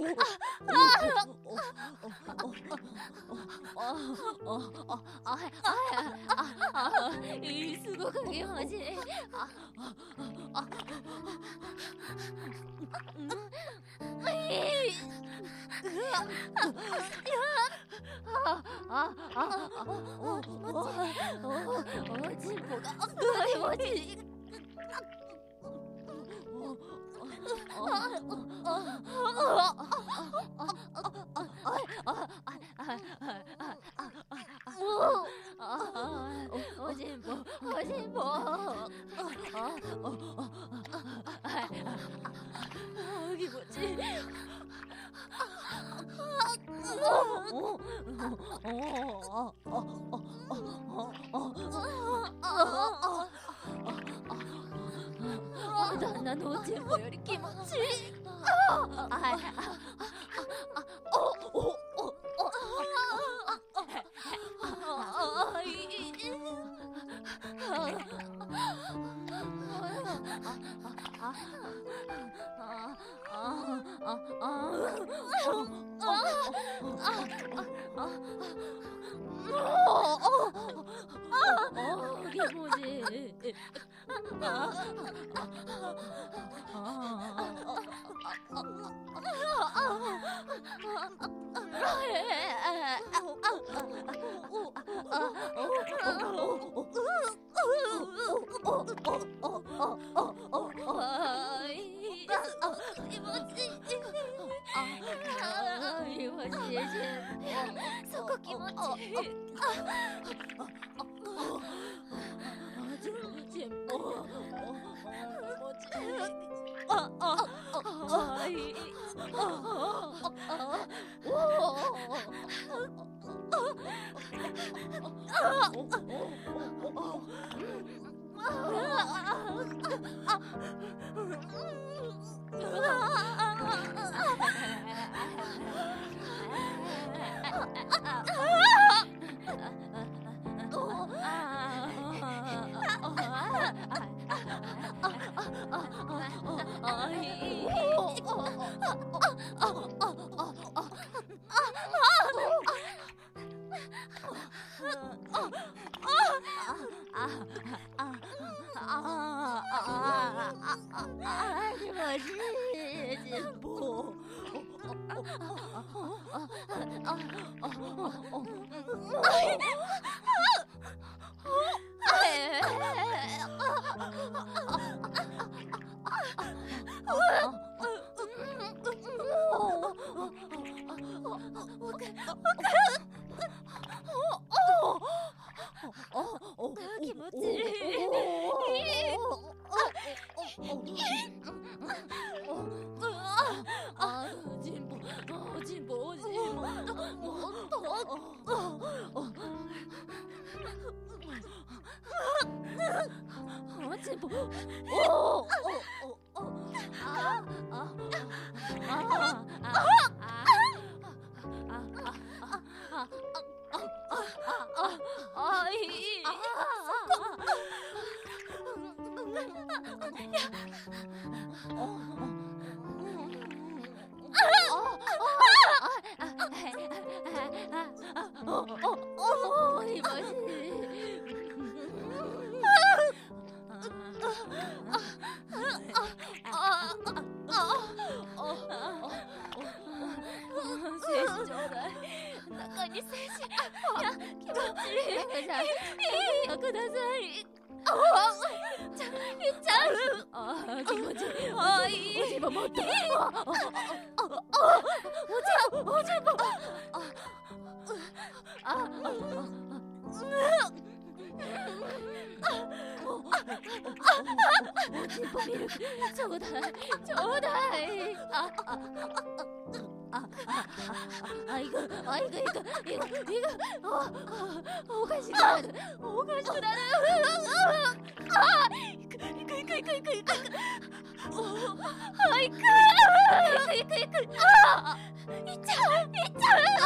すごく気持ちいい。おちんぽが気持ちいい。おしんぽ、おしんぽ。気持ちいい。旦那のおちんぽより気持ちいい。気持ちいい。そこ気持ちいい。ちんぽ、気持ちいい。気持ちいい。中に精子。いや、気持ちいい。ください。いっちゃう。気持ちいい。おしんぽ持って。おしんぽ。おちんぽミルクちょうだいちょうだい。いくおかしくなる。いっちゃう。